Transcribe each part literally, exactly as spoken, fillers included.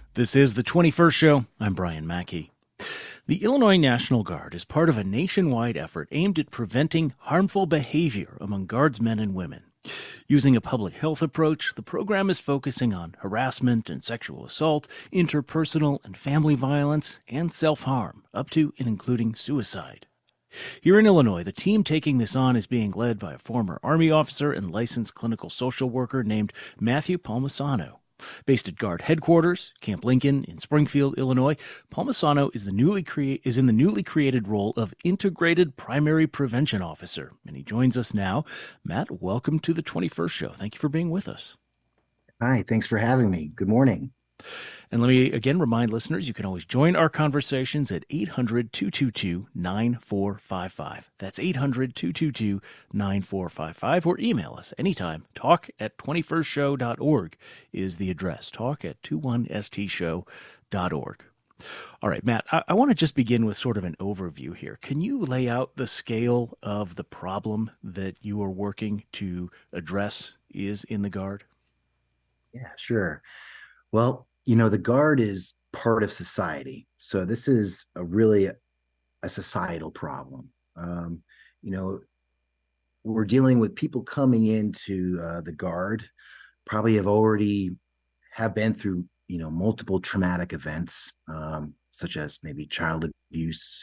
This is the twenty-first Show. I'm Brian Mackey. The Illinois National Guard is part of a nationwide effort aimed at preventing harmful behavior among Guardsmen and women. Using a public health approach, the program is focusing on harassment and sexual assault, interpersonal and family violence, and self-harm, up to and including suicide. Here in Illinois, the team taking this on is being led by a former Army officer and licensed clinical social worker named Matthew Palmisano. Based at Guard headquarters, Camp Lincoln in Springfield, Illinois, Palmisano is the newly crea- is in the newly created role of Integrated Primary Prevention Officer, and he joins us now. Matt, welcome to the twenty-first Show. Thank you for being with us. Hi, thanks for having me. Good morning. And let me again remind listeners, you can always join our conversations at eight hundred, two two two, nine four five five. That's eight hundred, two two two, nine four five five, or email us anytime. Talk at twenty-first show dot org is the address. Talk at twenty-one s t show dot org. All right, Matt, I, I want to just begin with sort of an overview here. Can you lay out the scale of the problem that you are working to address is in the Guard? Yeah, sure. Well, you know, the Guard is part of society. So this is a really a, a societal problem. Um, you know, we're dealing with people coming into uh, the Guard, probably have already have been through, you know, multiple traumatic events, um, such as maybe child abuse,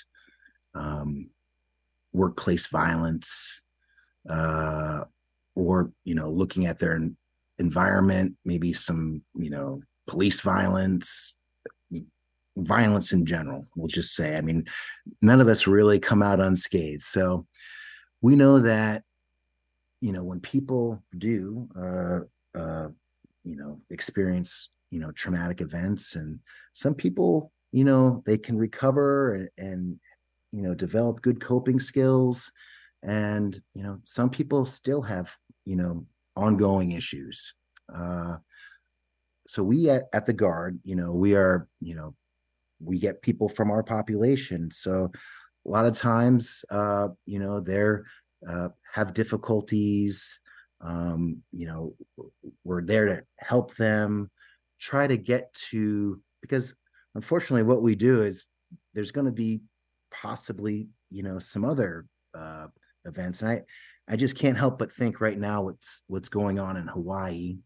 um, workplace violence, uh, or, you know, looking at their environment, maybe some, you know, police violence, violence in general, we'll just say. I mean, none of us really come out unscathed. So we know that, you know, when people do, uh, uh, you know, experience, you know, traumatic events, and some people, you know, they can recover and, and you know, develop good coping skills. And, you know, some people still have, you know, ongoing issues. Uh, so we at, at the Guard, you know, we are, you know, we get people from our population. So a lot of times, uh, you know, they're uh, have difficulties. Um, you know, we're there to help them try to get to, because unfortunately what we do is there's going to be possibly, you know, some other uh, events. And I, I just can't help but think right now what's what's going on in Hawaii,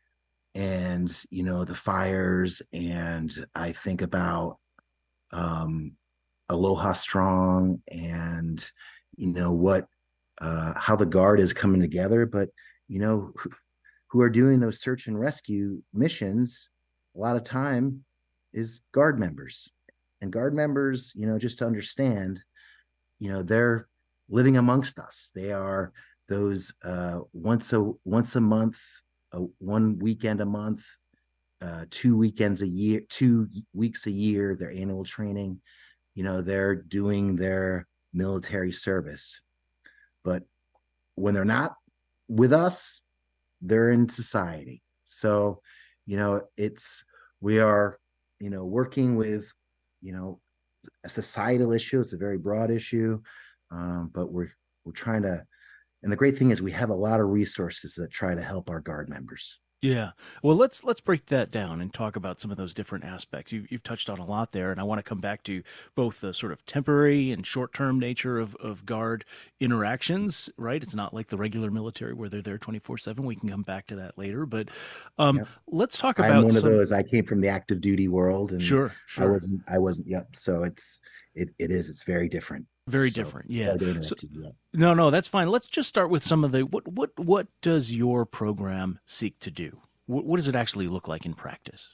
and you know, the fires, and I think about um, Aloha Strong, and you know what, uh, how the Guard is coming together. But you know, who, who are doing those search and rescue missions a lot of time is Guard members, and Guard members, you know, just to understand, you know, they're living amongst us. They are those uh, once a once a month, uh, one weekend a month, uh, two weekends a year, two weeks a year. Their annual training. You know, they're doing their military service, but when they're not with us, they're in society. So, you know, it's we are, you know, working with, you know, a societal issue. It's a very broad issue. Um, but we're we're trying to, and the great thing is we have a lot of resources that try to help our Guard members. Yeah. Well, let's let's break that down and talk about some of those different aspects. You've, you've touched on a lot there, and I want to come back to both the sort of temporary and short-term nature of, of Guard interactions, right? It's not like the regular military where they're there twenty-four seven. We can come back to that later, but um, Yep. let's talk I'm about one of some. those. I came from the active duty world, and Sure, I sure. wasn't. I wasn't. Yep. So it's it it is. It's very different. Very So different. Yeah. sorry to So interrupt you. Yep. no, no, that's fine. Let's just start with some of the what what what does your program seek to do? What, what does it actually look like in practice?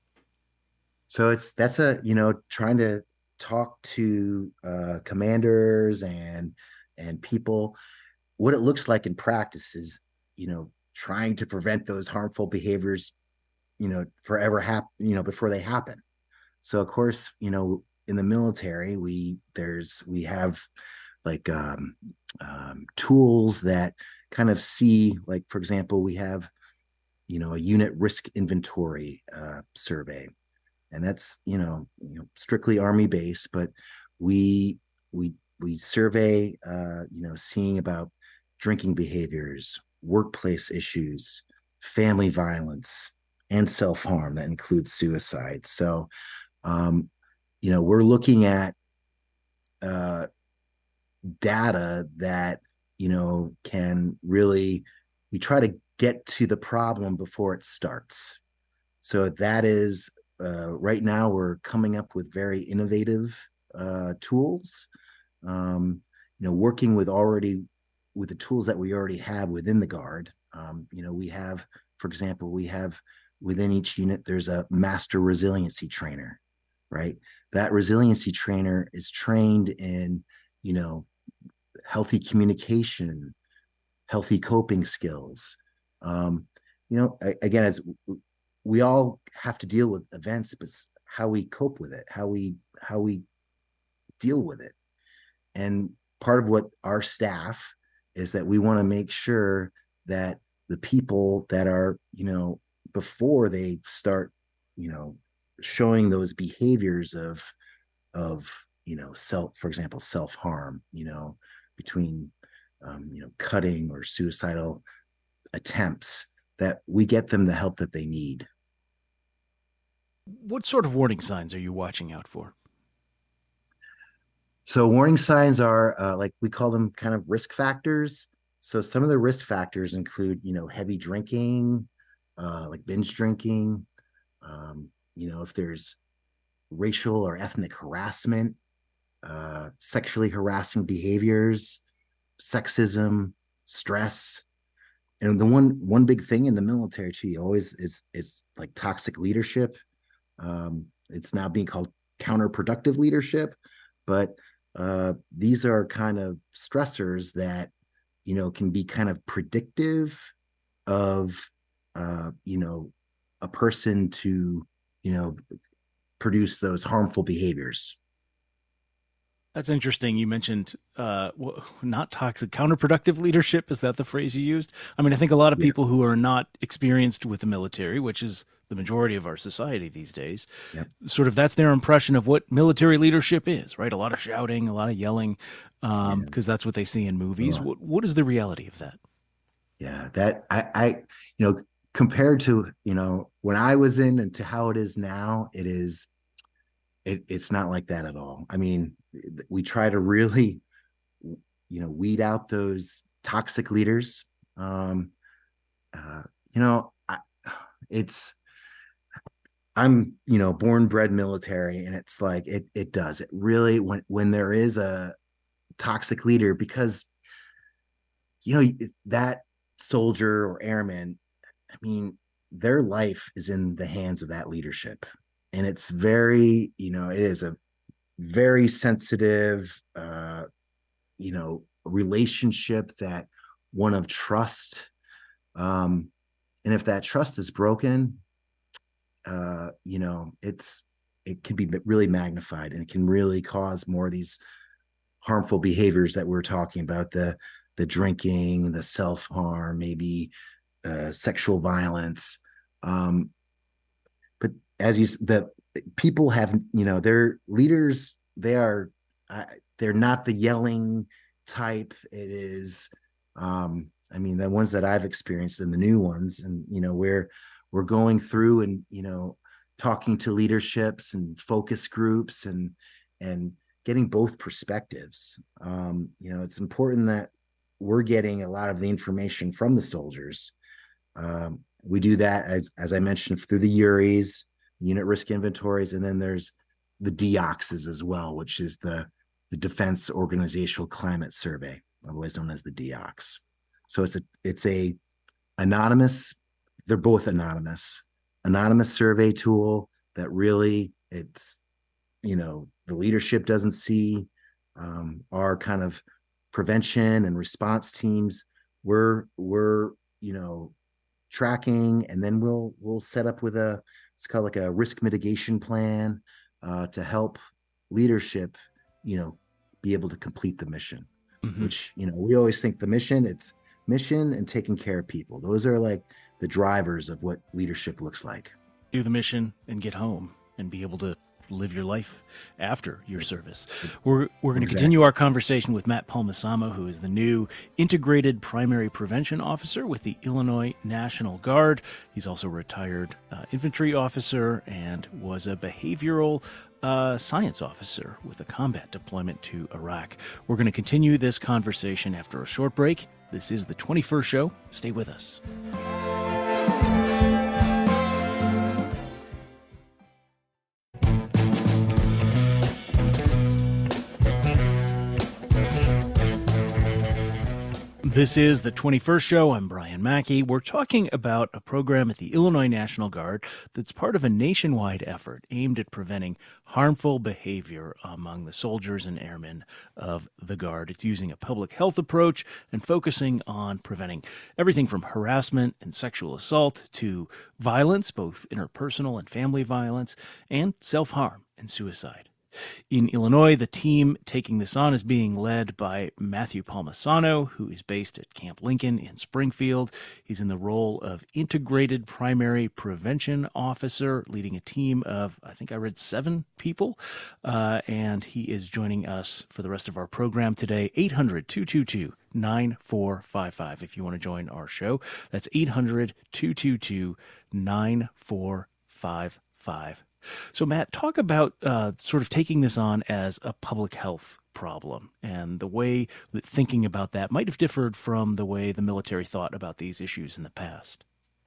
So it's that's a, you know, trying to talk to uh, commanders and and people. What it looks like in practice is, you know, trying to prevent those harmful behaviors, you know, forever happen, you know, before they happen. So of course, you know, in the military, we there's we have like um, um, tools that kind of see, like for example, we have, you know, a unit risk inventory uh, survey, and that's, you know, you know, strictly Army based, but we we we survey, uh, you know, seeing about drinking behaviors, workplace issues, family violence, and self-harm. That includes suicide. So, um, you know, we're looking at uh, data that, you know, can really, we try to get to the problem before it starts. So that is, uh, right now we're coming up with very innovative uh, tools, um, you know, working with already with the tools that we already have within the Guard. Um, you know, we have, for example, we have within each unit, there's a master resiliency trainer, right? That resiliency trainer is trained in, you know, healthy communication, healthy coping skills. Um, you know, again, as we all have to deal with events, but how we cope with it, how we how we deal with it. And part of what our staff is that we want to make sure that the people that are, you know, before they start, you know, showing those behaviors of of, you know, self, for example, self-harm, you know, between um, you know, cutting or suicidal attempts, that we get them the help that they need. What sort of warning signs are you watching out for? So warning signs are uh, like we call them kind of risk factors. So some of the risk factors include, you know, heavy drinking, uh, like binge drinking. Um, you know, if there's racial or ethnic harassment, uh, sexually harassing behaviors, sexism, stress, and the one one big thing in the military too, you always it's it's like toxic leadership. Um, it's now being called counterproductive leadership, but uh, these are kind of stressors that, you know, can be kind of predictive of uh, you know, a person to, you know, produce those harmful behaviors. That's interesting. You mentioned uh, not toxic, counterproductive leadership. Is that the phrase you used? I mean, I think a lot of Yeah. people who are not experienced with the military, which is the majority of our society these days, Yep. sort of that's their impression of what military leadership is, right? A lot of shouting, a lot of yelling, um, Yeah. because that's what they see in movies. Oh, What what is the reality of that? yeah. That I, I, you know, compared to, you know, when I was in and to how it is now, it is, it, it's not like that at all. I mean, we try to really, you know, weed out those toxic leaders. Um, uh, you know, I, it's, I'm, you know, born bred military, and it's like it it does. It really, when when there is a toxic leader, because, you know, that soldier or airman, I mean, their life is in the hands of that leadership. And it's very, you know, it is a very sensitive, uh, you know, relationship, that one of trust. Um, and if that trust is broken, uh, you know, it's, it can be really magnified, and it can really cause more of these harmful behaviors that we're talking about, the the drinking, the self-harm, maybe uh, sexual violence. Um, but as you, the people have, you know, their leaders, they are, uh, they're not the yelling type. It is, um, I mean, the ones that I've experienced and the new ones, and, you know, where we're going through and, you know, talking to leaderships and focus groups, and, and getting both perspectives. Um, you know, it's important that we're getting a lot of the information from the soldiers. Um, we do that, as, as I mentioned, through the U R Is, unit risk inventories, and then there's the D O C S as well, which is the, the Defense Organizational Climate Survey, otherwise known as the D O C S. So it's a it's a anonymous, they're both anonymous, anonymous survey tool that really, it's, you know, the leadership doesn't see. Um, our kind of prevention and response teams, we're we're you know, tracking, and then we'll we'll set up with a, it's called like a risk mitigation plan, uh, to help leadership, you know, be able to complete the mission. Hmm. Which, you know, we always think the mission, it's mission and taking care of people. Those are like the drivers of what leadership looks like. Do the mission and get home and be able to live your life after your service. We're we're going to Exactly. continue our conversation with Matt Palmisano, who is the new Integrated Primary Prevention Officer with the Illinois National Guard. He's also a retired uh, infantry officer and was a behavioral uh, science officer with a combat deployment to Iraq. We're going to continue this conversation after a short break. This is the twenty-first Show. Stay with us. This is the twenty-first Show. I'm Brian Mackey. We're talking about a program at the Illinois National Guard that's part of a nationwide effort aimed at preventing harmful behavior among the soldiers and airmen of the Guard. It's using a public health approach and focusing on preventing everything from harassment and sexual assault to violence, both interpersonal and family violence, and self-harm and suicide. In Illinois, the team taking this on is being led by Matthew Palmisano, who is based at Camp Lincoln in Springfield. He's in the role of Integrated Primary Prevention Officer, leading a team of, I think I read seven people. Uh, and he is joining us for the rest of our program today. eight hundred, two two two, nine four five five if you want to join our show. That's eight hundred, two two two, nine four five five. So, Matt, talk about uh, sort of taking this on as a public health problem and the way that thinking about that might have differed from the way the military thought about these issues in the past.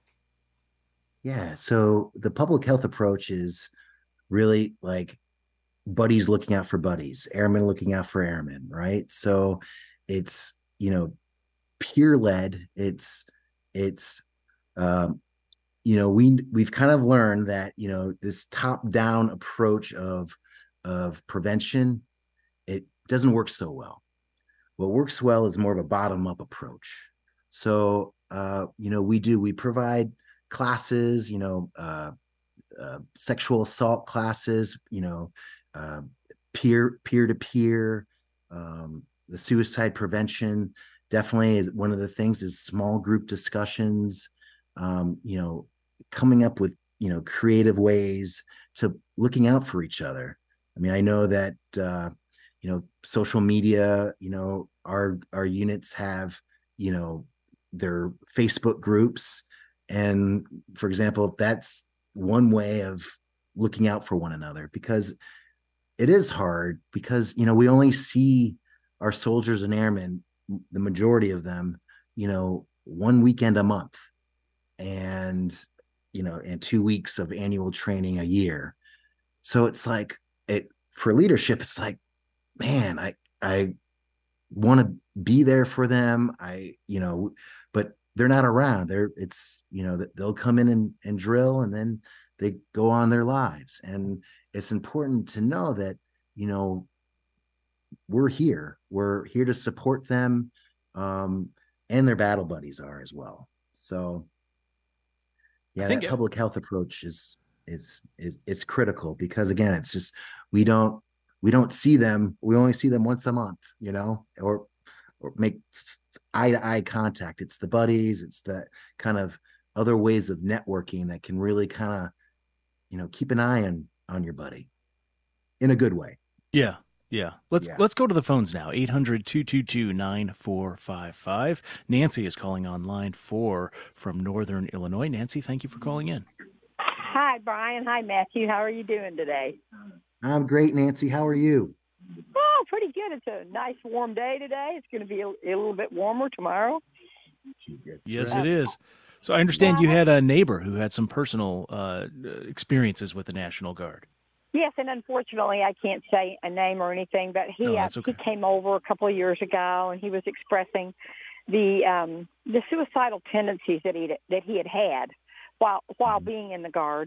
Yeah. So the public health approach is really like buddies looking out for buddies, airmen looking out for airmen, right? So it's, you know, peer led. It's, it's, um, you know, we we've kind of learned that, you know, this top down approach of of prevention, it doesn't work so well. What works well is more of a bottom up approach. So, uh, you know, we do we provide classes, you know, uh, uh, sexual assault classes, you know, uh, peer peer to peer, um, the suicide prevention. Definitely is one of the things is small group discussions. Um, you know, coming up with, you know, creative ways to looking out for each other. I mean, I know that, uh, you know, social media, you know, our, our units have, you know, their Facebook groups. And for example, that's one way of looking out for one another, because it is hard because, you know, we only see our soldiers and airmen, the majority of them, you know, one weekend a month. And, you know, and two weeks of annual training a year. So it's like it for leadership, it's like, man, I, I want to be there for them. I, you know, but they're not around. They're it's, you know, that they'll come in and, and drill and then they go on their lives. And it's important to know that, you know, we're here, we're here to support them. Um, and their battle buddies are as well. So yeah, that public health approach is is is it's critical because again, it's just we don't we don't see them. We only see them once a month, you know, or or make eye to eye contact. It's the buddies. It's the kind of other ways of networking that can really kind of, you know, keep an eye on on your buddy in a good way. Yeah. Yeah. Let's Yeah. let's go to the phones now. eight hundred, two two two, nine four five five. Nancy is calling on line four from Northern Illinois. Nancy, thank you for calling in. Hi, Brian. Hi, Matthew. How are you doing today? I'm great, Nancy. How are you? Oh, pretty good. It's a nice warm day today. It's going to be a, a little bit warmer tomorrow. That's Yes, right. it is. So I understand you had a neighbor who had some personal uh, experiences with the National Guard. Yes, and unfortunately, I can't say a name or anything, but he Oh, uh, that's okay. he came over a couple of years ago, and he was expressing the um, the suicidal tendencies that he that he had had while while being in the Guard.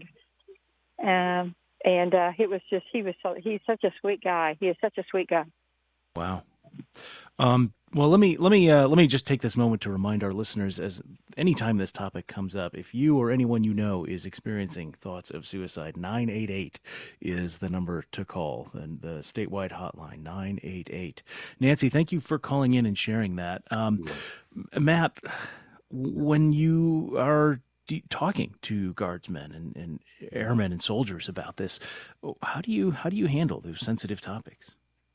Um, and uh, it was just he was so he's such a sweet guy. He is such a sweet guy. Wow. Um, well, let me let me uh, let me just take this moment to remind our listeners, as anytime this topic comes up, if you or anyone you know is experiencing thoughts of suicide, nine eight eight is the number to call, and the statewide hotline, nine eight eight. Nancy, thank you for calling in and sharing that. Um, Matt, when you are do, talking to guardsmen and, and airmen and soldiers about this. How do you how do you handle those sensitive topics?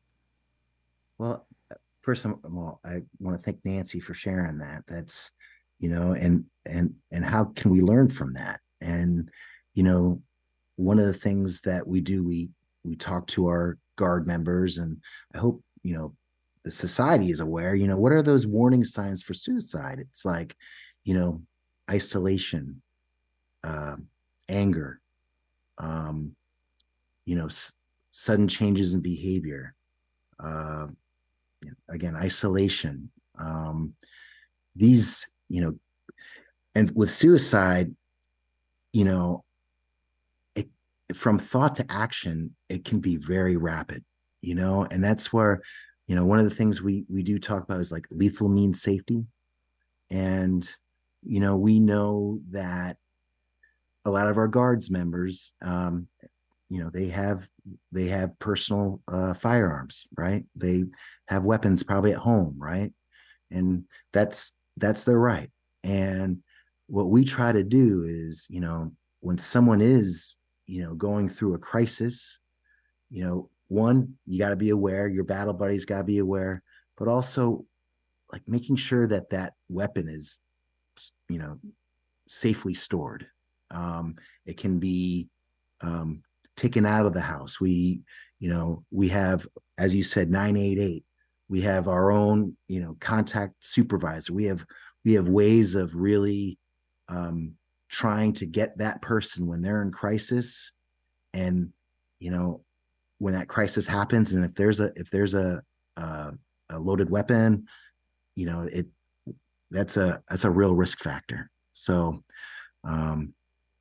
Well, first of all, I want to thank Nancy for sharing that. That's, you know, and and and how can we learn from that? And, you know, one of the things that we do, we we talk to our guard members, and I hope, you know, the society is aware, you know, what are those warning signs for suicide? It's like, you know, isolation, uh, anger, um, you know, s- sudden changes in behavior, uh, again, isolation. Um, these, you know, and with suicide, you know, it, from thought to action, it can be very rapid, you know, and that's where, you know, one of the things we we do talk about is like lethal means safety. And, you know, we know that a lot of our guards members, um, you know, they have they have personal uh, firearms, right? They have weapons probably at home, right? And that's that's their right. And what we try to do is, you know, when someone is, you know, going through a crisis, you know, one, you got to be aware, your battle buddies got to be aware, but also like making sure that that weapon is, you know, safely stored. Um, it can be um, taken out of the house. We, you know, we have, as you said, nine eight eight. We have our own, you know, contact supervisor. We have we have ways of really um, trying to get that person when they're in crisis, and you know, when that crisis happens, and if there's a if there's a a, a loaded weapon, you know, it that's a that's a real risk factor. So um,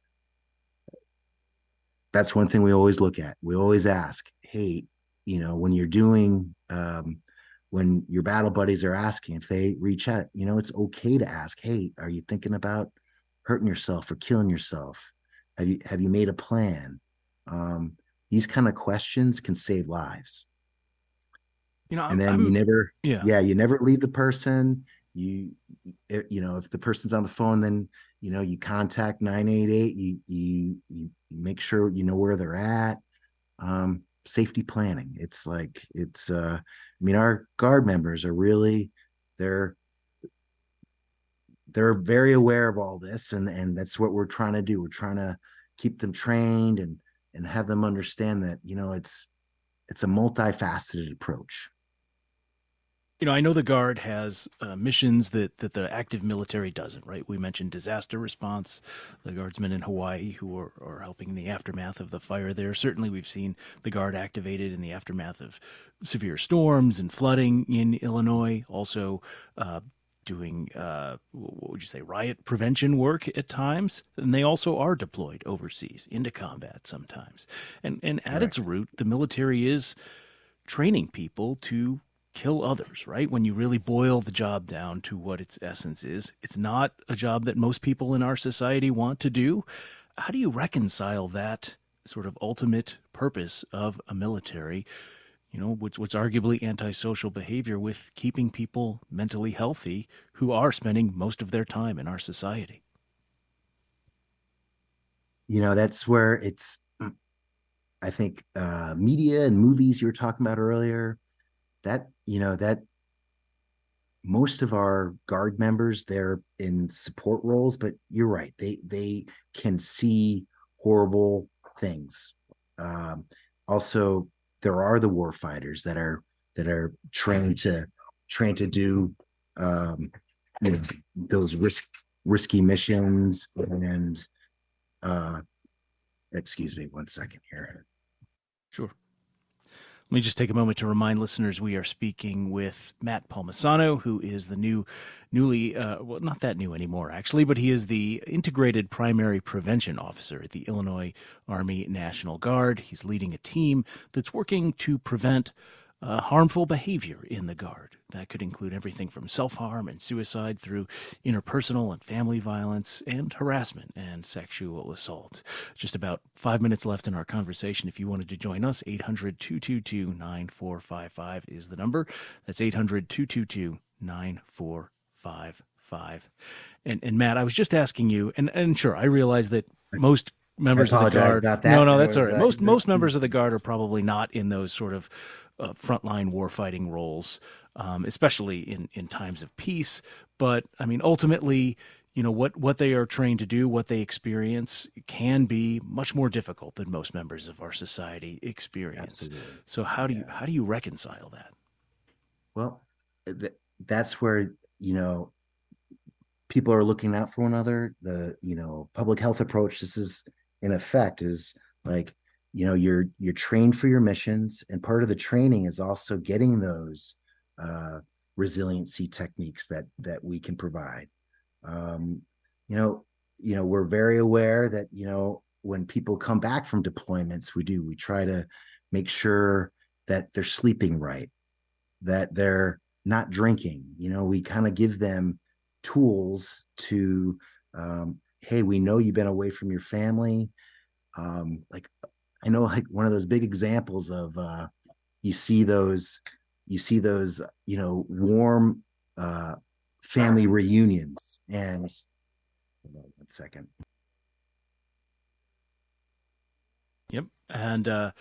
that's one thing we always look at. We always ask, hey, you know, when you're doing, um, when your battle buddies are asking, if they reach out, you know, it's okay to ask, hey, are you thinking about hurting yourself or killing yourself? Have you have you made a plan? Um, these kind of questions can save lives. You know, And I'm, then you I'm never, yeah. yeah, you never leave the person. You, you know, if the person's on the phone, then you know you contact nine eight eight. You you you make sure you know where they're at. Um, safety planning. It's like it's. Uh, I mean, our guard members are really they're they're very aware of all this, and and that's what we're trying to do. We're trying to keep them trained and and have them understand that you know it's it's a multifaceted approach. You know, I know the Guard has uh, missions that, that the active military doesn't, right? We mentioned disaster response, the Guardsmen in Hawaii who are, are helping in the aftermath of the fire there. Certainly, we've seen the Guard activated in the aftermath of severe storms and flooding in Illinois. Also, uh, doing, uh, what would you say, riot prevention work at times. And they also are deployed overseas into combat sometimes. And, and at its Correct. root, the military is training people to kill others, right? When you really boil the job down to what its essence is, it's not a job that most people in our society want to do. How do you reconcile that sort of ultimate purpose of a military, you know, which, what's arguably antisocial behavior, with keeping people mentally healthy who are spending most of their time in our society? You know, that's where it's. I think uh, media and movies you were talking about earlier. That you know that most of our guard members they're in support roles, but you're right, they they can see horrible things. Um, also, there are the war fighters that are that are trained to trained to do um, you know those risk risky missions. And uh, excuse me one second here. Sure. Let me just take a moment to remind listeners we are speaking with Matt Palmisano, who is the new, newly, uh, well, not that new anymore, actually, but he is the Integrated Primary Prevention Officer at the Illinois Army National Guard. He's leading a team that's working to prevent uh, harmful behavior in the Guard. That could include everything from self-harm and suicide through interpersonal and family violence and harassment and sexual assault. Just about five minutes left in our conversation. If you wanted to join us, eight hundred, two two two, nine four five five is the number. That's eight hundred, two two two, nine four five five. five. And and Matt, I was just asking you, and, and sure, I realize that most members I of the apologize Guard. about that. No, no, There that's all was, right. uh, Most the- most members of the Guard are probably not in those sort of uh, frontline warfighting roles, um, especially in in times of peace. But I mean, ultimately, you know what what they are trained to do, what they experience, can be much more difficult than most members of our society experience. Absolutely. So how do you Yeah. how do you reconcile that? Well, th- that's where, you know, people are looking out for one another. The, you know, public health approach, this is in effect is like, you know, you're you're trained for your missions, and part of the training is also getting those uh resiliency techniques that that we can provide. Um, you know, you know, we're very aware that, you know, when people come back from deployments, we do, we try to make sure that they're sleeping right, that they're not drinking. You know, we kind of give them tools to, um, hey, we know you've been away from your family. Um, like I know, like one of those big examples of uh, you see those, you see those, you know, warm uh, family reunions. And hold on one second. Yep. And uh,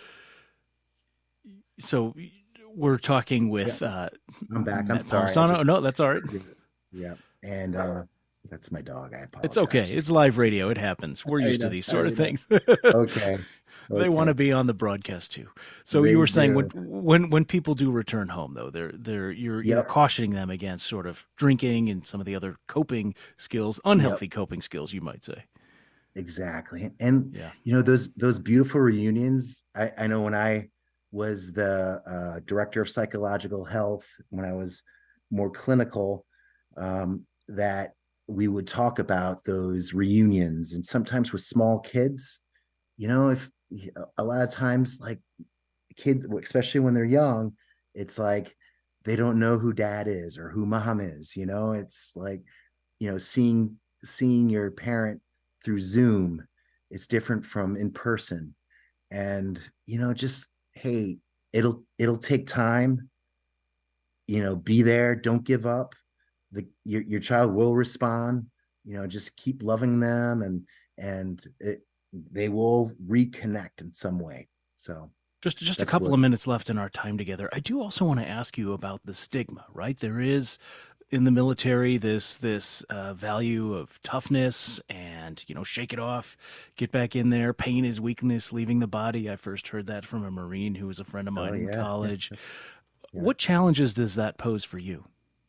so we're talking with Yep. uh, I'm back. I'm Matt sorry. I Marisano. just- No, that's all right. Yeah, and uh, that's my dog. I apologize. It's okay. It's live radio. It happens. We're I used to know, these sort I of know. things. Okay. They Okay. want to be on the broadcast too. So They you were saying do. when when when people do return home, though, they're they're you're you're Yep. cautioning them against sort of drinking and some of the other coping skills, unhealthy coping skills, you might say. Exactly. And Yeah. you know, those those beautiful reunions. I, I know when I was the uh, director of psychological health, when I was more clinical, um, that we would talk about those reunions, and sometimes with small kids. You know, if a lot of times, like kid, especially when they're young, it's like they don't know who dad is or who mom is. You know, it's like, you know, seeing seeing your parent through Zoom, it's different from in person. And, you know, just hey, it'll it'll take time. You know, be there, don't give up. The your your child will respond. You know, just keep loving them, and and it, they will reconnect in some way. So Just just a That's couple what- of minutes left in our time together. I do also want to ask you about the stigma, right? There is in the military this this uh, value of toughness and, you know, shake it off, get back in there. Pain is weakness, leaving the body. I first heard that from a Marine who was a friend of mine Oh, in yeah. college. Yeah. What challenges does that pose for you?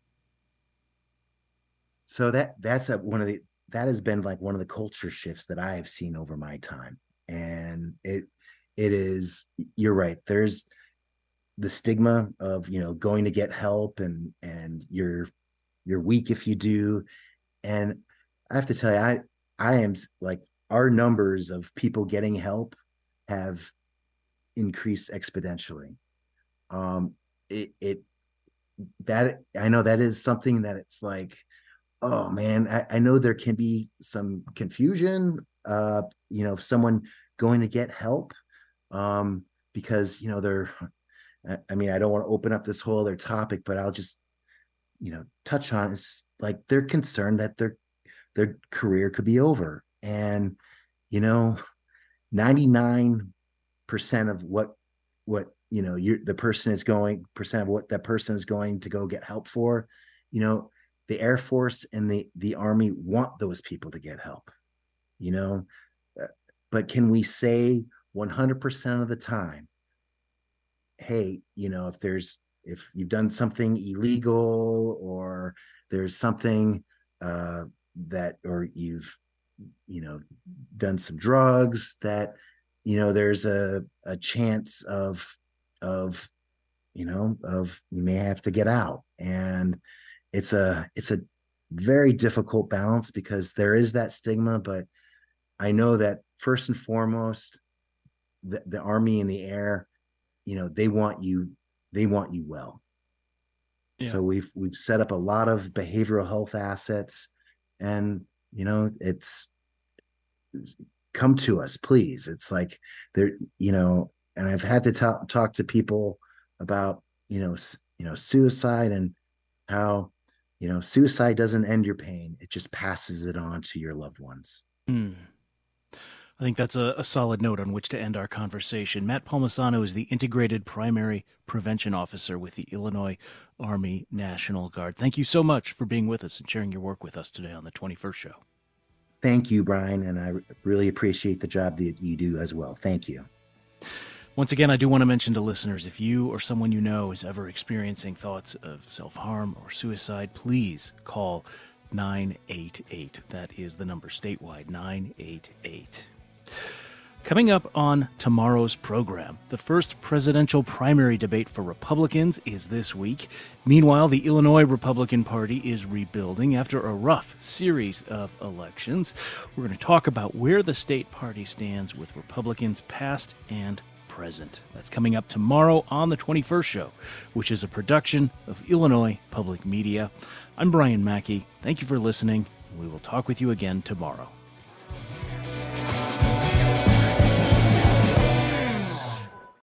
So that that's a, one of the that has been like one of the culture shifts that I have seen over my time. And it it is, you're right. There's the stigma of, you know, going to get help, and and you're you're weak if you do. And I have to tell you, I I am like, our numbers of people getting help have increased exponentially. Um it it that I know that is something that it's like, oh man, I, I know there can be some confusion, uh, you know, someone going to get help, um, because, you know, they're, I- I mean, I don't want to open up this whole other topic, but I'll just, you know, touch on it. It's like they're concerned that their their career could be over. And, you know, ninety-nine percent of what what you know you the person is going percent of what that person is going to go get help for, you know, the Air Force and the the Army want those people to get help, you know. Uh, but can we say one hundred percent of the time, hey, you know, if there's if you've done something illegal, or there's something uh that, or you've, you know, done some drugs, that, you know, there's a a chance of of you know of you may have to get out. And it's a it's a very difficult balance, because there is that stigma. But I know that first and foremost, the, the Army and the Air, you know, they want you they want you well. Yeah. So we've we've set up a lot of behavioral health assets, and, you know, it's, come to us, please. It's like there, you know, and I've had to talk talk to people about, you know, you know, suicide, and how, You know, suicide doesn't end your pain. It just passes it on to your loved ones. Mm. I think that's a, a solid note on which to end our conversation. Matt Palmisano is the Integrated Primary Prevention Officer with the Illinois Army National Guard. Thank you so much for being with us and sharing your work with us today on the twenty-first Show. Thank you, Brian, and I really appreciate the job that you do as well. Thank you. Once again, I do want to mention to listeners, if you or someone you know is ever experiencing thoughts of self-harm or suicide, please call nine eight eight. That is the number statewide, nine eight eight. Coming up on tomorrow's program, the first presidential primary debate for Republicans is this week. Meanwhile, the Illinois Republican Party is rebuilding after a rough series of elections. We're going to talk about where the state party stands with Republicans past and present. That's coming up tomorrow on the twenty-first Show, which is a production of Illinois Public Media. I'm Brian Mackey. Thank you for listening. We will talk with you again tomorrow.